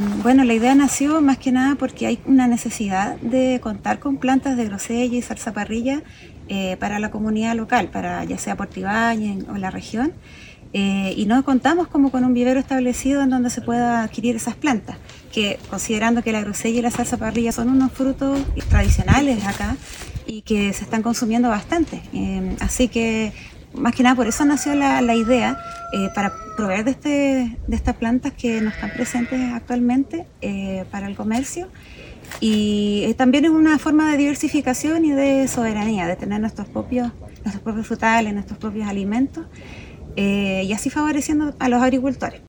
Bueno, la idea nació más que nada porque hay una necesidad de contar con plantas de grosella y zarzaparrilla para la comunidad local, para ya sea Puerto Ibáñez o la región. Y no contamos como con un vivero establecido en donde se pueda adquirir esas plantas, que considerando que la grosella y la zarzaparrilla son unos frutos tradicionales acá y que se están consumiendo bastante. Así que más que nada por eso nació la idea, para proveer de estas plantas que no están presentes actualmente para el comercio. Y también es una forma de diversificación y de soberanía, de tener nuestros propios frutales, nuestros propios alimentos, y así favoreciendo a los agricultores.